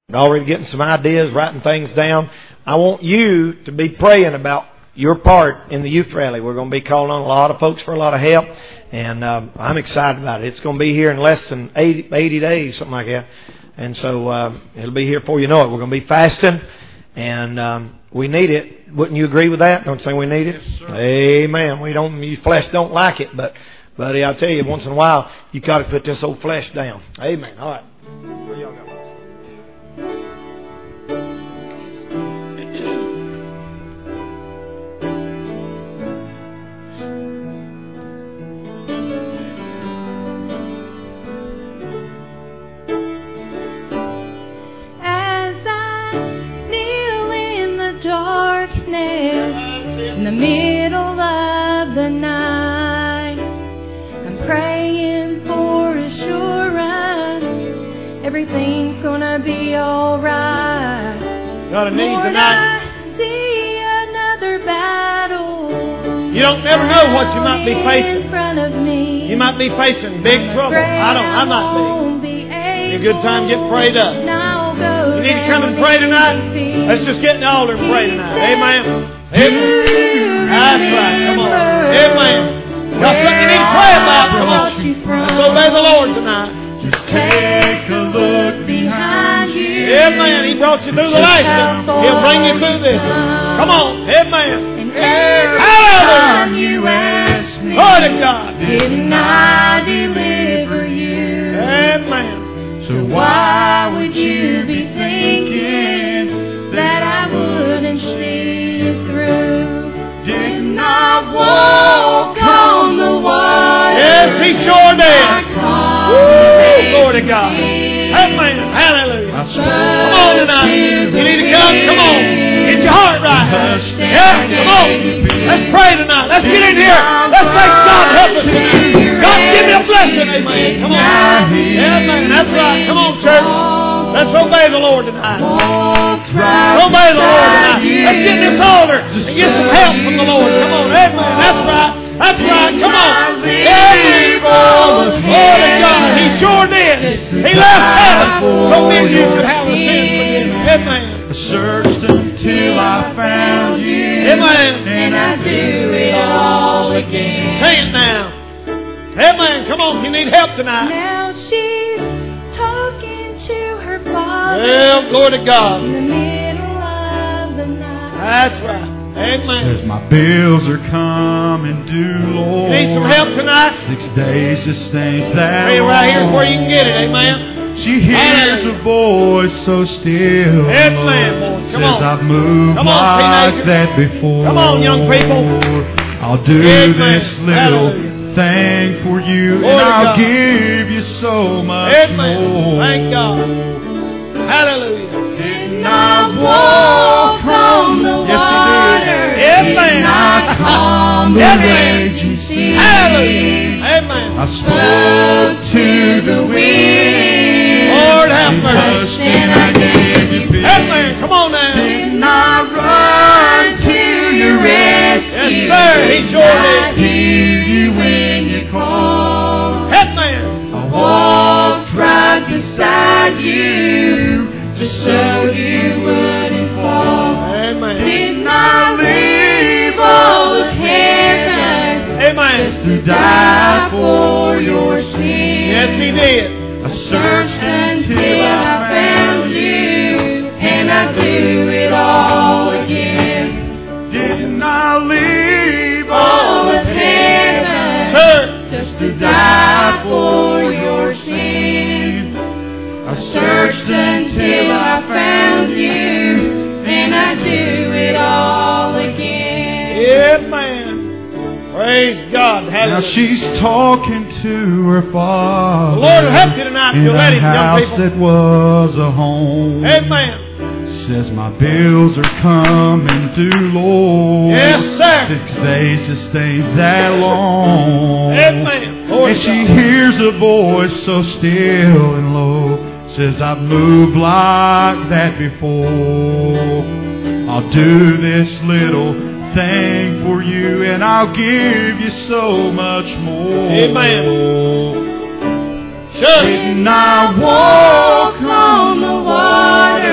already getting some ideas, writing things down. I want you to be praying about your part in the youth rally. We're going to be calling on a lot of folks for a lot of help, and I'm excited about it. It's going to be here in less than 80 days, something like that. And so it'll be here before you know it. We're going to be fasting, and we need it. Wouldn't you agree with that? Don't you think we need it? Yes, sir. Amen. Your flesh don't like it, but buddy, I'll tell you, once in a while, you got to put this old flesh down. Amen. All right. Where y'all go? In the middle of the night, I'm praying for assurance everything's gonna be alright. Got a need Lord, tonight. I see another battle. You don't never know what you might be facing. In front of me. You might be facing big trouble. I might be. It's a good time to get prayed up. You need to come and pray tonight. Let's just get in the altar and pray tonight. Amen. Amen. That's right. Come on. Amen. Got something you need to pray about. Come on. Let's obey the Lord tonight. Just take a look behind you. Amen. He brought you through the last one. He'll bring you through this one. Come on. Amen. Hallelujah. You ask me, glory to God. Didn't I deliver you? Amen. So Why would you be thinking that I wouldn't see you through? Didn't I walk on the water? Yes, He sure did. Woo, glory to God. Amen. Hallelujah. Come on tonight. You need to come. Come on. Get your heart right. Yeah, come on. Let's pray tonight. Let's get in here. Let's thank God to help us tonight. God, give me a blessing. Amen. Come on. Amen. That's right. Come on, church. Let's obey the Lord tonight. Obey the Lord tonight. Let's get in this altar and get some help from the Lord. Come on. Amen. That's right. That's right. Come on. Amen. Glory to God. He sure did. He left heaven so me and you could have a sin forgiven. Amen. I searched until I found you. Amen. And I do it all again. Say it now. Amen. Come on. You need help tonight. Now she's talking to her father. Well, glory to God. In the middle of the night. That's right. Amen. Says my bills are coming due, Lord. You need some help tonight? 6 days just ain't that Hey, right long. here's where you can get it. Amen. She hears a voice so still. Amen, boy. Come Says on. I've moved Come on, like teenagers. that before. Come on, young people. I'll do Amen. this little Hallelujah. thing for you, Glory and to I'll God. give you so much Amen. more. Thank God. Hallelujah. Didn't I walk on the Yes, He water? did. Amen. Didn't I calm the Amen. raging sea? Hallelujah. Amen. I spoke to the wind. Lord have and mercy. hushed and I gave you peace. Amen. Come on now. Didn't I run to your rescue? Yes, sir. He sure I did. hear you when you call. Amen. I walked right beside you just so you wouldn't fall. Amen. Didn't I leave all of heaven Amen. to die for your sin? Yes, He did. I searched Until I found you, and I do it all again. Didn't I leave All of heaven Sir. just to die for your sin. I Searched until I found you, and I do it all again. Amen. Praise God. Now Hallelujah. she's talking to her father. The Lord will help you tonight if in you'll let a Him, young house people. that was a home. Amen. Says my bills are coming due, Lord. Yes, sir. 6 days just ain't that long. Amen. Lord And she God. hears a voice so still and low. Says I've moved like that before. I'll do this little thing for you, and I'll give you so much more. Amen. Sure. Didn't I Walk on the water.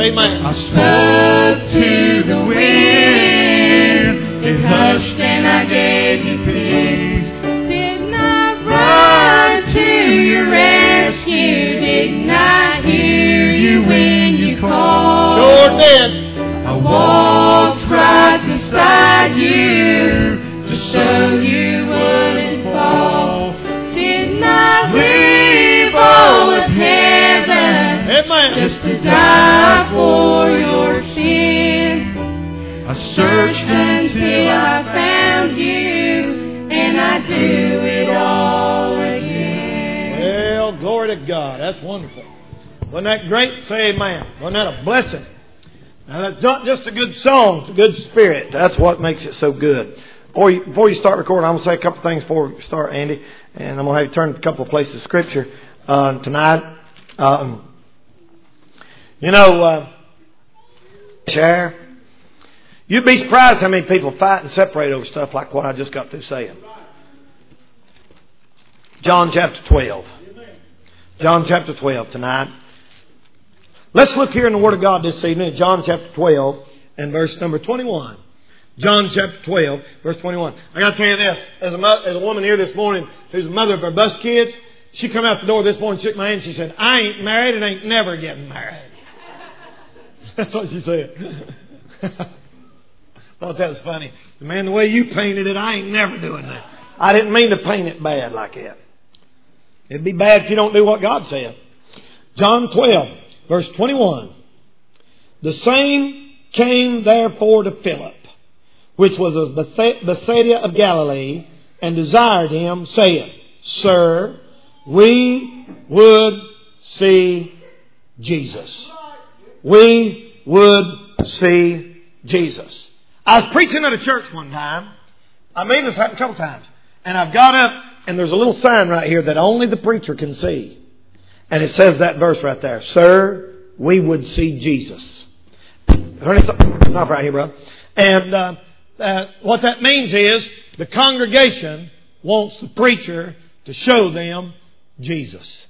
Amen. I spoke to the wind, it hushed and I gave you peace. Did not run to your rescue. Did not hear you when you called. Sure did. I walked right beside you to show you wouldn't fall. Did not leave all of heaven Amen. just to die for your sin. I searched Until I found you, and I do it all again. Well, glory to God. That's wonderful. Wasn't that great? Say amen. Wasn't that a blessing? Now, that's not just a good song. It's a good spirit. That's what makes it so good. Before you start recording, I'm going to say a couple things before we start, Andy. And I'm going to have you turn to a couple of places of Scripture tonight. Share. You'd be surprised how many people fight and separate over stuff like what I just got through saying. John chapter 12. John chapter 12 tonight. Let's look here in the Word of God this evening at John chapter 12 and verse number 21. John chapter 12, verse 21. I got to tell you this. As a woman here this morning who's the mother of her bus kids, she come out the door this morning, shook my hand, she said, I ain't married and ain't never getting married. That's what she said. Thought that was funny. Man, the way you painted it, I ain't never doing that. I didn't mean to paint it bad like that. It'd be bad if you don't do what God said. John 12, verse 21. The same came therefore to Philip, which was of Bethsaida of Galilee, and desired him, saying, Sir, we would see Jesus. We would see Jesus. I was preaching at a church one time. I mean, this happened a couple times. And I've got up, and there's a little sign right here that only the preacher can see. And it says that verse right there. Sir, we would see Jesus. Stop right here, bro. And what that means is the congregation wants the preacher to show them Jesus.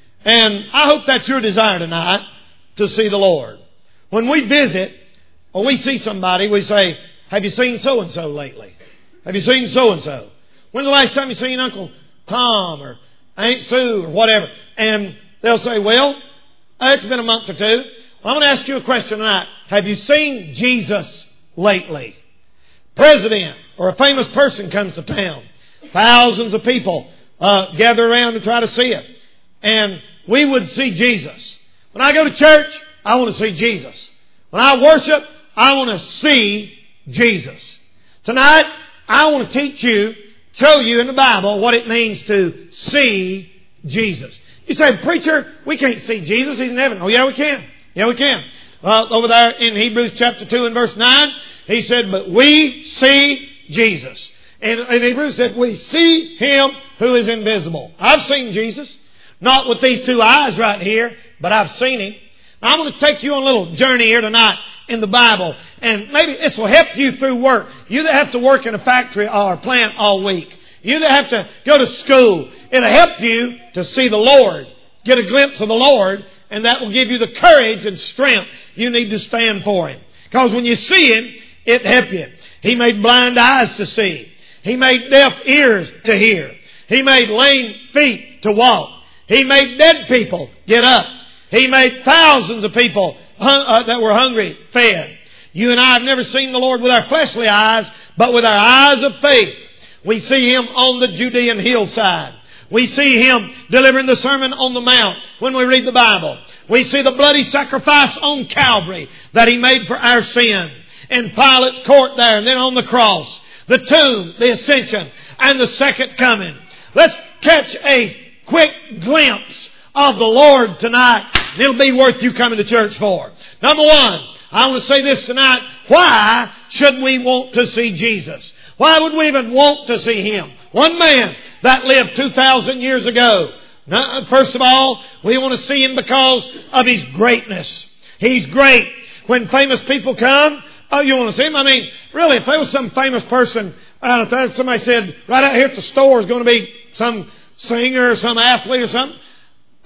And I hope that's your desire tonight, to see the Lord. When we visit or we see somebody, we say, have you seen so-and-so lately? Have you seen so-and-so? When's the last time you seen Uncle Tom or Aunt Sue or whatever? And they'll say, well, it's been a month or two. Well, I'm going to ask you a question tonight. Have you seen Jesus lately? President or a famous person comes to town. Thousands of people gather around to try to see it. And we would see Jesus. When I go to church, I want to see Jesus. When I worship, I want to see Jesus. Tonight, I want to show you in the Bible what it means to see Jesus. You say, preacher, we can't see Jesus. He's in heaven. Oh, yeah, we can. Yeah, we can. Over there in Hebrews chapter 2 and verse 9, he said, but we see Jesus. And Hebrews said, we see Him who is invisible. I've seen Jesus. Not with these two eyes right here, but I've seen Him. Now, I'm going to take you on a little journey here tonight in the Bible. And maybe this will help you through work. You that have to work in a factory or a plant all week. You that have to go to school. It'll help you to see the Lord. Get a glimpse of the Lord. And that will give you the courage and strength you need to stand for Him. Because when you see Him, it'll help you. He made blind eyes to see. He made deaf ears to hear. He made lame feet to walk. He made dead people get up. He made thousands of people that were hungry fed. You and I have never seen the Lord with our fleshly eyes, but with our eyes of faith. We see Him on the Judean hillside. We see Him delivering the Sermon on the Mount when we read the Bible. We see the bloody sacrifice on Calvary that He made for our sin. In Pilate's court there, and then on the cross. The tomb, the ascension, and the second coming. Let's catch a quick glimpse of the Lord tonight. It'll be worth you coming to church for. Number one, I want to say this tonight. Why should we want to see Jesus? Why would we even want to see Him? One man that lived 2,000 years ago. Now, first of all, we want to see Him because of His greatness. He's great. When famous people come, oh, you want to see Him? I mean, really, if there was some famous person out there, somebody said, right out here at the store is going to be some singer or some athlete or something,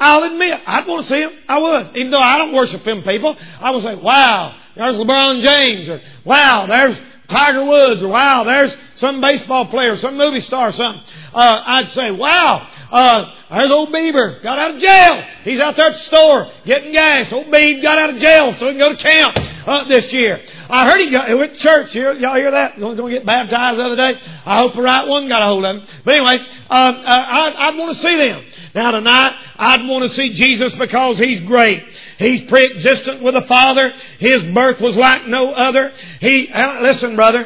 I'll admit, I'd want to see him. I would. Even though I don't worship them people, I would say, wow, there's LeBron James, or wow, there's Tiger Woods, or wow, there's some baseball player, some movie star, or something. I'd say, wow, there's old Bieber, got out of jail. He's out there at the store getting gas. Old Beebe got out of jail so he can go to camp this year. I heard he went to church. Y'all hear that? Going to get baptized the other day. I hope the right one got a hold of him. But anyway, I'd want to see them. Now tonight, I'd want to see Jesus because He's great. He's pre-existent with the Father. His birth was like no other. Listen, brother,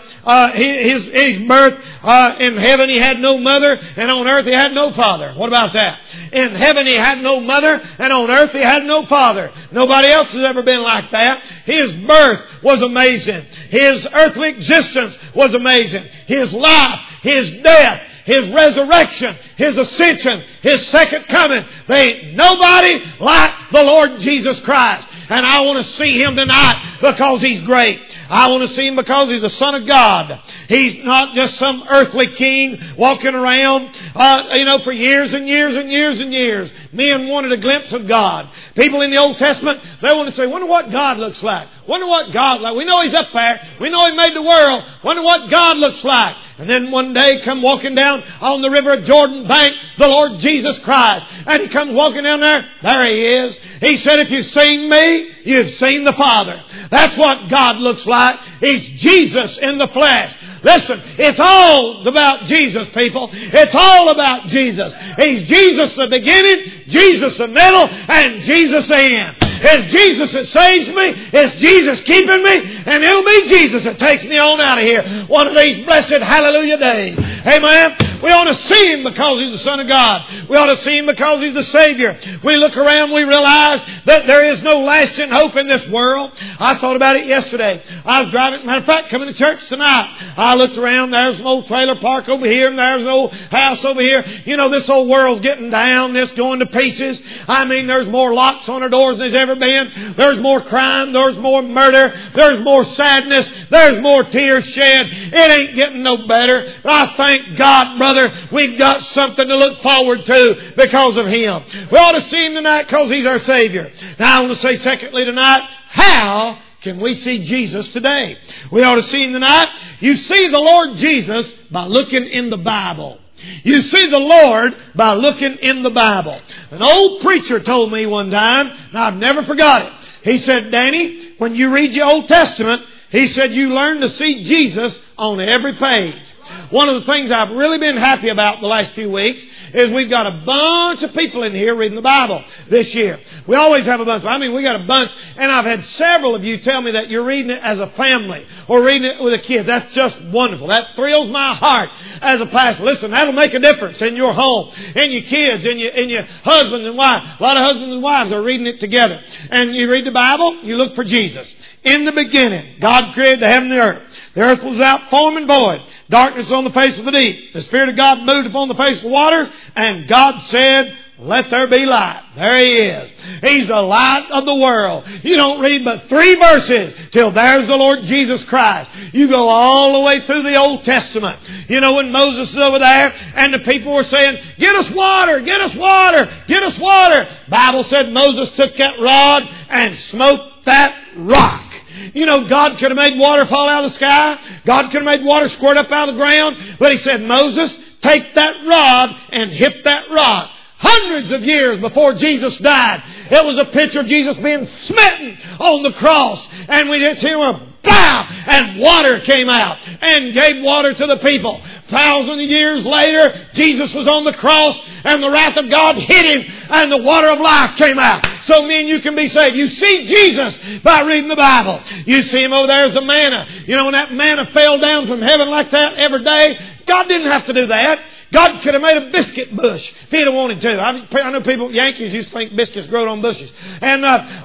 His birth in heaven He had no mother, and on earth He had no father. What about that? In heaven He had no mother, and on earth He had no father. Nobody else has ever been like that. His birth was amazing. His earthly existence was amazing. His life, His death, His resurrection, His ascension, His second coming. There ain't nobody like the Lord Jesus Christ. And I want to see Him tonight because He's great. I want to see Him because He's the Son of God. He's not just some earthly king walking around, for years and years and years and years. Men wanted a glimpse of God. People in the Old Testament, they want to say, wonder what God looks like. Wonder what God like. We know He's up there. We know He made the world. Wonder what God looks like. And then one day come walking down on the river of Jordan bank, the Lord Jesus Christ. And He comes walking down there. There He is. He said, if you've seen me, you've seen the Father. That's what God looks like. He's Jesus in the flesh. Listen, it's all about Jesus, people. It's all about Jesus. He's Jesus the beginning, Jesus the middle, and Jesus the end. It's Jesus that saves me. It's Jesus keeping me. And it'll be Jesus that takes me on out of here one of these blessed hallelujah days. Amen. We ought to see Him because He's the Son of God. We ought to see Him because He's the Savior. We look around, we realize that there is no lasting hope in this world. I thought about it yesterday. I was driving, matter of fact, coming to church tonight. I looked around, there's an old trailer park over here, and there's an old house over here. You know, this old world's getting down, this going to pieces. I mean, there's more locks on our doors than there's ever been. There's more crime, there's more murder, there's more sadness, there's more tears shed. It ain't getting no better. But I thank God, brother, we've got something to look forward to because of Him. We ought to see Him tonight because He's our Savior. Now I want to say secondly tonight, how can we see Jesus today? We ought to see Him tonight. You see the Lord Jesus by looking in the Bible. You see the Lord by looking in the Bible. An old preacher told me one time, and I've never forgot it. He said, Danny, when you read your Old Testament, he said, you learn to see Jesus on every page. One of the things I've really been happy about the last few weeks is we've got a bunch of people in here reading the Bible this year. We always have a bunch. We got a bunch. And I've had several of you tell me that you're reading it as a family or reading it with a kid. That's just wonderful. That thrills my heart as a pastor. Listen, that'll make a difference in your home, in your kids, in your husbands and wives. A lot of husbands and wives are reading it together. And you read the Bible, you look for Jesus. In the beginning, God created the heaven and the earth. The earth was without form and void. Darkness on the face of the deep. The Spirit of God moved upon the face of the waters. And God said, let there be light. There He is. He's the light of the world. You don't read but 3 verses till there's the Lord Jesus Christ. You go all the way through the Old Testament. You know, when Moses is over there and the people were saying, get us water, get us water, get us water. Bible said Moses took that rod and smote that rock. You know, God could have made water fall out of the sky. God could have made water squirt up out of the ground. But He said, Moses, take that rod and hit that rock. Hundreds of years before Jesus died, it was a picture of Jesus being smitten on the cross. And we just hear a bow, and water came out and gave water to the people. 1,000 years later, Jesus was on the cross, and the wrath of God hit Him, and the water of life came out. So me and you can be saved. You see Jesus by reading the Bible. You see Him over there as the manna. You know, when that manna fell down from heaven like that every day, God didn't have to do that. God could have made a biscuit bush if He'd have wanted to. I know people, Yankees used to think biscuits growed on bushes. And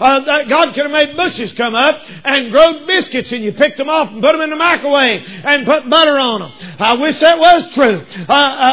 God could have made bushes come up and grow biscuits, and you picked them off and put them in the microwave and put butter on them. I wish that was true.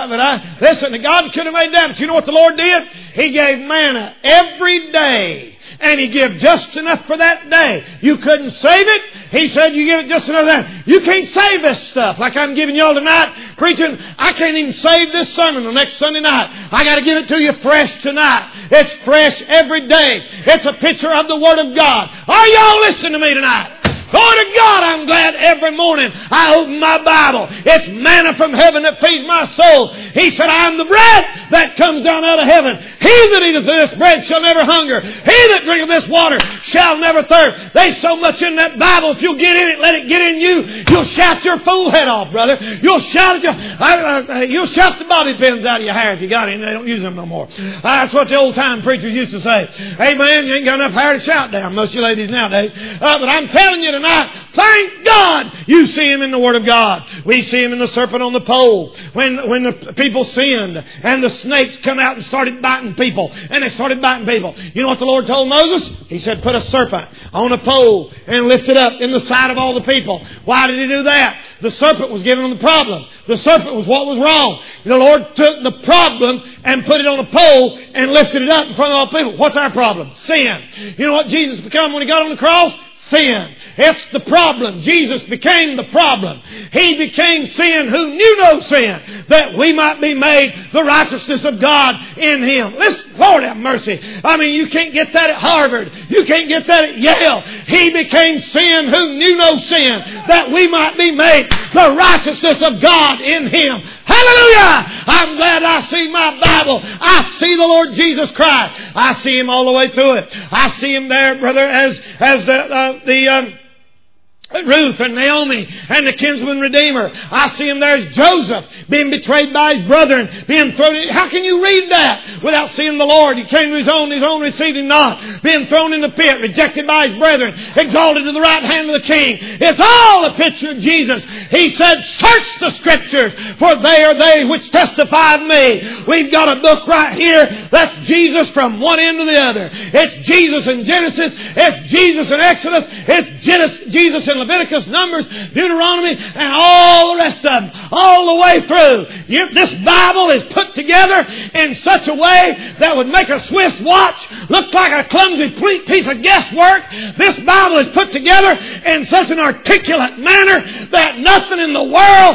Listen, God could have made that. But you know what the Lord did? He gave manna every day. and He give just enough for that day. You couldn't save it. He said you give it just enough for that. You can't save this stuff like I'm giving y'all tonight. Preaching, I can't even save this sermon till next Sunday night. I got to give it to you fresh tonight. It's fresh every day. It's a picture of the Word of God. Are y'all listening to me tonight? Glory to God, I'm glad every morning I open my Bible. It's manna from heaven that feeds my soul. He said, I am the bread that comes down out of heaven. He that eateth this bread shall never hunger. He that drinketh this water shall never thirst. There's so much in that Bible. If you'll get in it, let it get in you, you'll shout your fool head off, brother. You'll shout you'll shout the bobby pins out of your hair if you got any. They don't use them no more. That's what the old time preachers used to say. Hey man, you ain't got enough hair to shout down. Most of you ladies nowadays. But I'm telling you tonight, thank God you see Him in the Word of God. We see Him in the serpent on the pole. When the people sinned and the snakes come out and started biting people. And they started biting people. You know what the Lord told Moses? He said, put a serpent on a pole and lift it up in the sight of all the people. Why did He do that? The serpent was giving them the problem. The serpent was what was wrong. The Lord took the problem and put it on a pole and lifted it up in front of all the people. What's our problem? Sin. You know what Jesus became when He got on the cross? Sin. It's the problem. Jesus became the problem. He became sin who knew no sin, that we might be made the righteousness of God in Him. Listen, Lord have mercy. I mean, you can't get that at Harvard. You can't get that at Yale. He became sin who knew no sin, that we might be made the righteousness of God in Him. Hallelujah! I'm glad I see my Bible. I see the Lord Jesus Christ. I see Him all the way through it. I see Him there, brother, as Ruth and Naomi and the kinsman redeemer. I see Him there as Joseph being betrayed by his brethren, being thrown in. How can you read that without seeing the Lord? He came to His own received Him not. Being thrown in the pit, rejected by his brethren, exalted to the right hand of the King. It's all a picture of Jesus. He said, search the Scriptures, for they are they which testify of me. We've got a book right here that's Jesus from one end to the other. It's Jesus in Genesis. It's Jesus in Exodus. It's Jesus in Leviticus, Numbers, Deuteronomy, and all the rest of them, all the way through. This Bible is put together in such a way that would make a Swiss watch look like a clumsy piece of guesswork. This Bible is put together in such an articulate manner that nothing in the world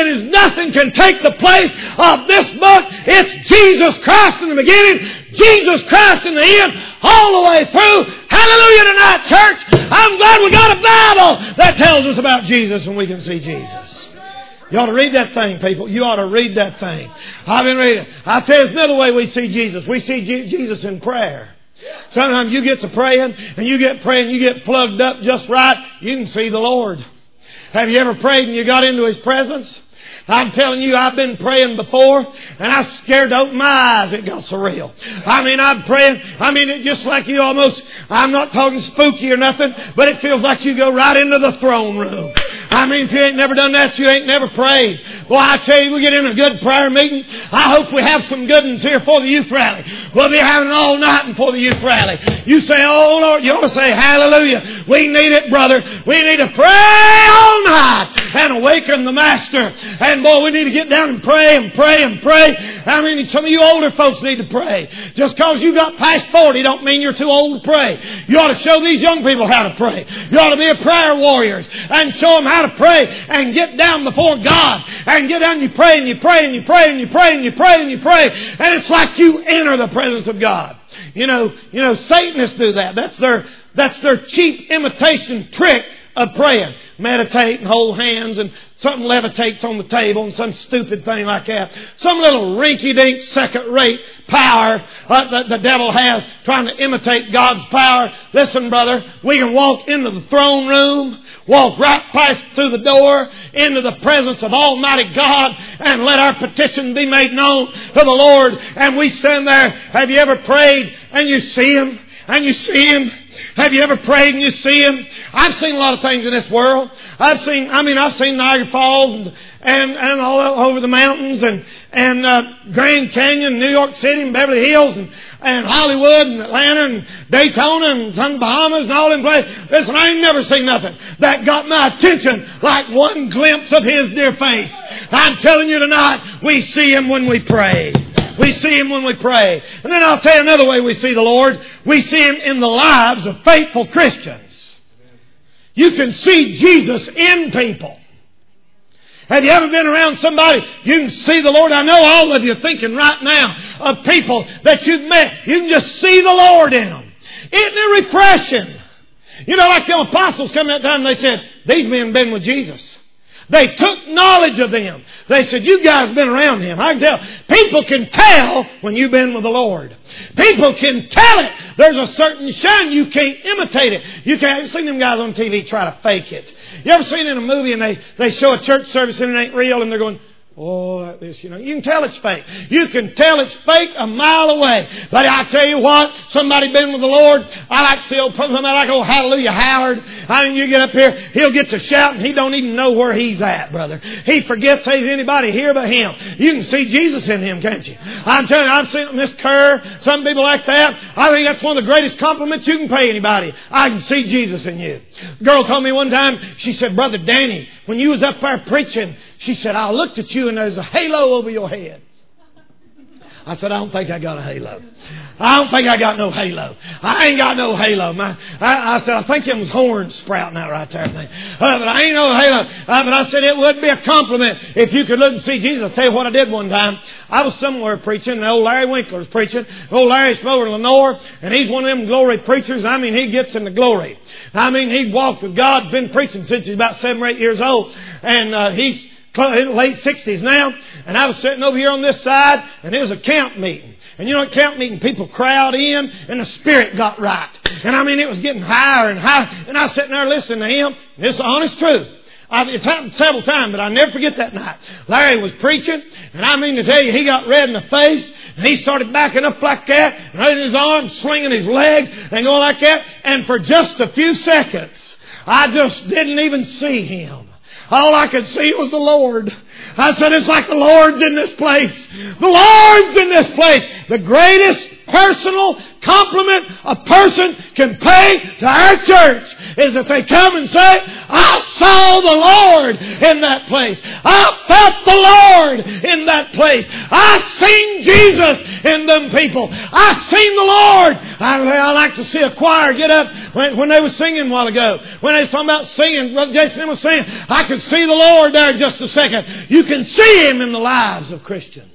can take the place of this book. It's Jesus Christ in the beginning, Jesus Christ in the end, all the way through. Hallelujah tonight, church. I'm glad we got a Bible that tells us about Jesus and we can see Jesus. You ought to read that thing, people. You ought to read that thing. I've been reading. I'll tell you, it's another way we see Jesus. We see Jesus in prayer. Sometimes you get to praying and you get plugged up just right. You can see the Lord. Have you ever prayed and you got into His presence? I'm telling you, I've been praying before, and I was scared to open my eyes. It got so real. I mean, I'm praying. I mean, it just like you almost, I'm not talking spooky or nothing, but it feels like you go right into the throne room. I mean, if you ain't never done that, you ain't never prayed. Boy, I tell you, we get in a good prayer meeting. I hope we have some good ones here for the youth rally. We'll be having all night for the youth rally. You say, oh Lord, you ought to say, hallelujah. We need it, brother. We need to pray all night and awaken the Master. And boy, we need to get down and pray and pray and pray. I mean, some of you older folks need to pray. Just because you got past 40 don't mean you're too old to pray. You ought to show these young people how to pray. You ought to be a prayer warriors and show them how to pray and get down before God and get down and you pray and you pray and you pray and you pray and you pray and you pray. And it's like you enter the presence of God. You know, Satanists do that. That's their cheap imitation trick of praying. Meditate and hold hands and something levitates on the table and some stupid thing like that. Some little rinky-dink second-rate power the devil has trying to imitate God's power. Listen, brother, we can walk into the throne room, walk right past through the door into the presence of Almighty God and let our petition be made known to the Lord. And we stand there. Have you ever prayed and you see Him? And you see Him? Have you ever prayed and you see Him? I've seen a lot of things in this world. I've seen Niagara Falls and all over the mountains and Grand Canyon, New York City and Beverly Hills and Hollywood and Atlanta and Daytona and some Bahamas and all them places. Listen, I ain't never seen nothing that got my attention like one glimpse of His dear face. I'm telling you tonight, we see Him when we pray. We see Him when we pray. And then I'll tell you another way we see the Lord. We see Him in the lives of faithful Christians. You can see Jesus in people. Have you ever been around somebody, you can see the Lord? I know all of you are thinking right now of people that you've met. You can just see the Lord in them. Isn't it refreshing? You know, like the apostles come that time and they said, these men have been with Jesus. They took knowledge of them. They said, you guys have been around Him. I can tell. People can tell when you've been with the Lord. People can tell it. There's a certain shine. You can't imitate it. You can't. Have you seen them guys on TV try to fake it? You ever seen in a movie and they show a church service and it ain't real and they're going, oh, like this, you know. You can tell it's fake. You can tell it's fake a mile away. But I tell you what, somebody been with the Lord, I like to see somebody like old Hallelujah Howard. I mean, you get up here, he'll get to shouting. He don't even know where he's at, brother. He forgets there's anybody here but him. You can see Jesus in him, can't you? I'm telling you, I've seen Miss Kerr, some people like that. I think that's one of the greatest compliments you can pay anybody. I can see Jesus in you. A girl told me one time, she said, Brother Danny, when you was up there preaching, she said, I looked at you and there's a halo over your head. I said, I don't think I got a halo. I don't think I got no halo. I ain't got no halo. I said, I think it was horns sprouting out right there. But I ain't no halo. But I said, it would be a compliment if you could look and see Jesus. I'll tell you what I did one time. I was somewhere preaching, and old Larry Winkler was preaching. Old Larry's from over in Lenore, and he's one of them glory preachers. I mean, he gets into glory. I mean, he walked with God, been preaching since he's about 7 or 8 years old. And he's late 60s now, and I was sitting over here on this side, and it was a camp meeting. And you know, at camp meeting, people crowd in, and the Spirit got right. And I mean, it was getting higher and higher. And I was sitting there listening to him. It's the honest truth. It's happened several times, but I'll never forget that night. Larry was preaching, and I mean to tell you, he got red in the face, and he started backing up like that, and raising his arms, swinging his legs, and going like that. And for just a few seconds, I just didn't even see him. All I could see was the Lord. I said, it's like the Lord's in this place. The Lord's in this place. The greatest personal compliment a person can pay to our church is if they come and say, I saw the Lord in that place. I felt the Lord in that place. I seen Jesus in them people. I seen the Lord. I like to see a choir get up when they were singing a while ago. When they was talking about singing, Brother Jason was saying, I could see the Lord there in just a second. You can see Him in the lives of Christians.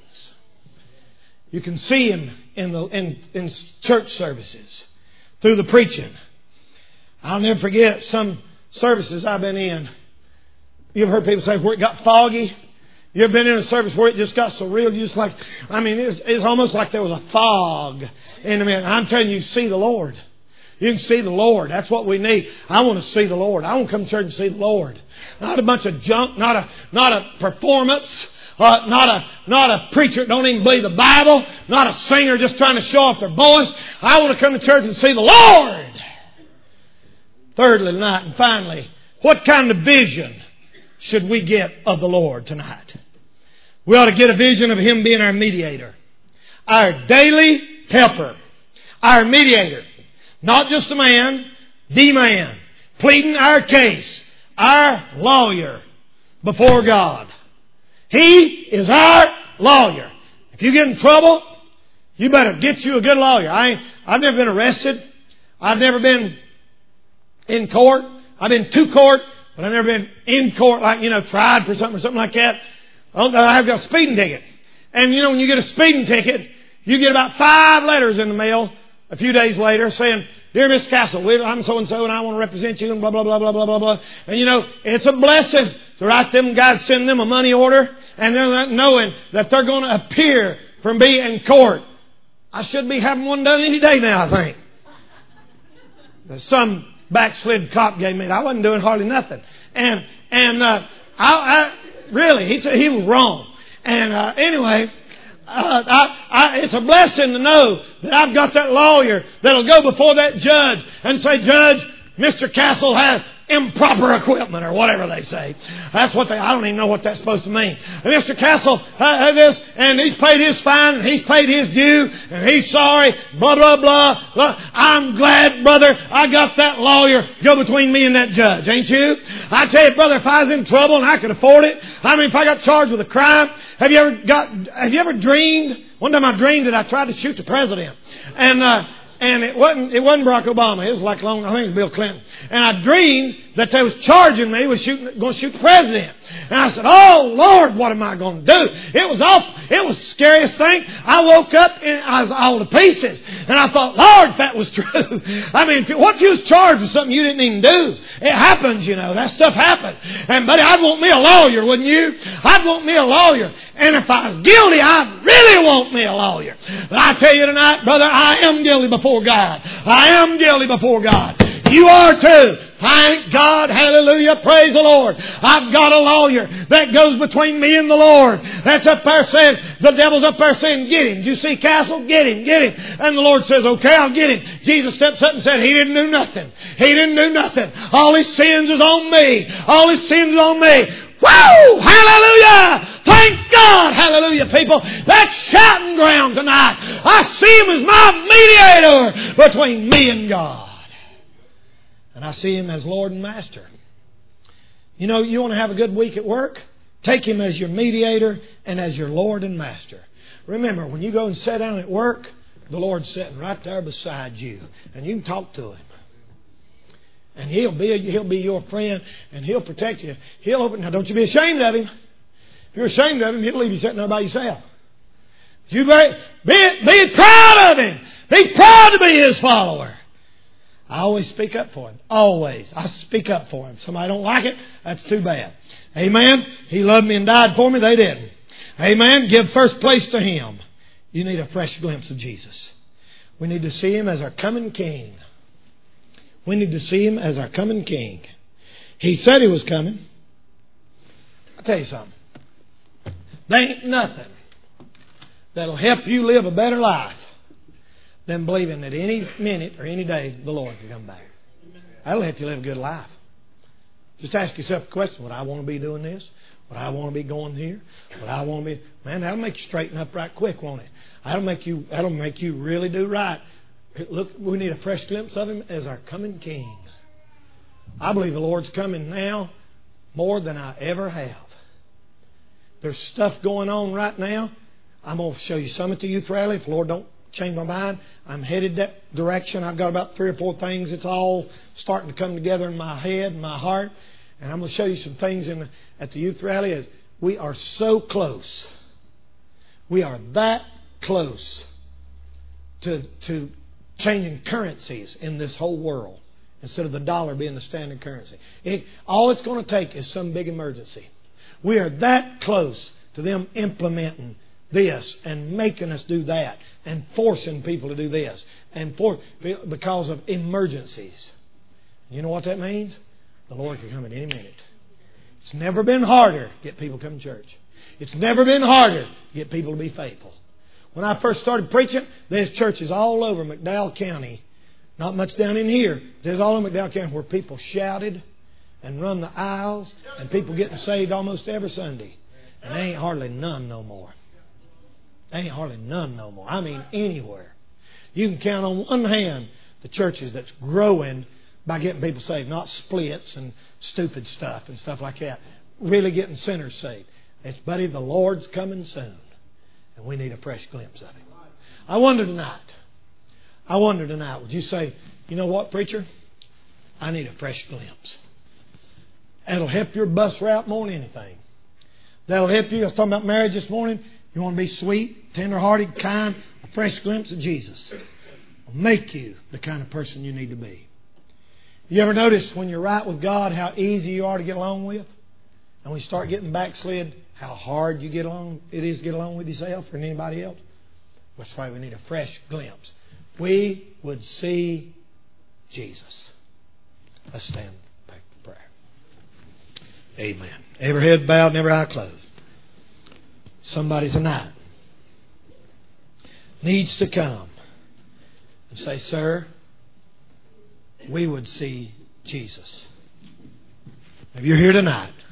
You can see Him in church services through the preaching. I'll never forget some services I've been in. You've heard people say where it got foggy. You ever been in a service where it just got so real? You just like, I mean, it's almost like there was a fog in the middle. I'm telling you, see the Lord. You can see the Lord. That's what we need. I want to see the Lord. I want to come to church and see the Lord. Not a bunch of junk. Not a performance. Not a preacher that don't even believe the Bible. Not a singer just trying to show off their voice. I want to come to church and see the Lord. Thirdly tonight and finally, what kind of vision should we get of the Lord tonight? We ought to get a vision of Him being our mediator. Our daily helper. Our mediator. Not just a man, the man. Pleading our case. Our lawyer before God. He is our lawyer. If you get in trouble, you better get you a good lawyer. I've never been arrested. I've never been in court. I've been to court, but I've never been in court, like, tried for something or something like that. I've got a speeding ticket. And when you get a speeding ticket, you get about 5 letters in the mail a few days later saying, Dear Mr. Castle, I'm so-and-so and I want to represent you and blah, blah, blah, blah, blah, blah, blah. And it's a blessing to write them guys, send them a money order, and then knowing that they're going to appear from being in court. I should be having one done any day now, I think. Some backslid cop gave me it. I wasn't doing hardly nothing. And really, he was wrong. And anyway, it's a blessing to know that I've got that lawyer that'll go before that judge and say, Judge, Mr. Castle has improper equipment, or whatever they say. That's what I don't even know what that's supposed to mean. And Mr. Castle has this, and he's paid his fine, and he's paid his due, and he's sorry, blah, blah, blah, blah. I'm glad, brother, I got that lawyer go between me and that judge, ain't you? I tell you, brother, if I was in trouble and I could afford it, if I got charged with a crime, have you ever dreamed One time I dreamed that I tried to shoot the president. And it wasn't Barack Obama. It was like I think it was Bill Clinton. And I dreamed that they was charging me with going to shoot the president. And I said, "Oh Lord, what am I going to do?" It was awful. It was the scariest thing. I woke up and I was all to pieces. And I thought, Lord, if that was true. I mean, what if you was charged with something you didn't even do? It happens, you know. That stuff happened. And buddy, I'd want me a lawyer, wouldn't you? I'd want me a lawyer. And if I was guilty, I'd really want me a lawyer. But I tell you tonight, brother, I am guilty before God. I am guilty before God. You are too. Thank God. Hallelujah. Praise the Lord. I've got a lawyer that goes between me and the Lord. That's up there saying, the devil's up there saying, "Get him. Did you see Castle? Get him. Get him." And the Lord says, "Okay, I'll get him." Jesus steps up and said, "He didn't do nothing. He didn't do nothing. All his sins is on me. All his sins is on me." Woo! Hallelujah! Thank God! Hallelujah, people. That's shouting ground tonight. I see Him as my mediator between me and God. And I see Him as Lord and Master. You know, you want to have a good week at work? Take Him as your mediator and as your Lord and Master. Remember, when you go and sit down at work, the Lord's sitting right there beside you. And you can talk to Him. And He'll be your friend, and He'll protect you. He'll open. Now, don't you be ashamed of Him. If you're ashamed of Him, He'll leave you sitting there by yourself. You be proud of Him. Be proud to be His follower. I always speak up for Him. Always. I speak up for Him. Somebody don't like it, that's too bad. Amen. He loved me and died for me. They didn't. Amen. Give first place to Him. You need a fresh glimpse of Jesus. We need to see Him as our coming King. We need to see Him as our coming King. He said He was coming. I'll tell you something. There ain't nothing that'll help you live a better life than believing that any minute or any day the Lord can come back. That'll help you live a good life. Just ask yourself the question, would I want to be doing this? Would I want to be going here? Would I want to be... Man, that'll make you straighten up right quick, won't it? That'll make you really do right. Look, we need a fresh glimpse of Him as our coming King. I believe the Lord's coming now more than I ever have. There's stuff going on right now. I'm going to show you some at the youth rally. If the Lord don't change my mind, I'm headed that direction. I've got about 3 or 4 things. It's all starting to come together in my head and my heart. And I'm going to show you some things at the youth rally. We are so close. We are that close to changing currencies in this whole world instead of the dollar being the standard currency. All it's going to take is some big emergency. We are that close to them implementing this and making us do that and forcing people to do this and because of emergencies. You know what that means? The Lord can come at any minute. It's never been harder to get people to come to church. It's never been harder to get people to be faithful. When I first started preaching, there's churches all over McDowell County. Not much down in here. There's all over McDowell County where people shouted and run the aisles and people getting saved almost every Sunday. And there ain't hardly none no more. There ain't hardly none no more. I mean anywhere. You can count on one hand the churches that's growing by getting people saved. Not splits and stupid stuff and stuff like that. Really getting sinners saved. It's, buddy, the Lord's coming soon. And we need a fresh glimpse of Him. I wonder tonight, would you say, you know what, preacher? I need a fresh glimpse. That'll help your bus route more than anything. That'll help you. I was talking about marriage this morning. You want to be sweet, tender-hearted, kind, a fresh glimpse of Jesus will make you the kind of person you need to be. You ever notice when you're right with God how easy you are to get along with? And when you start getting backslid, how hard it is to get along with yourself or anybody else? That's why we need a fresh glimpse. We would see Jesus. Let's stand back for prayer. Amen. Every head bowed and every eye closed. Somebody tonight needs to come and say, "Sir, we would see Jesus." If you're here tonight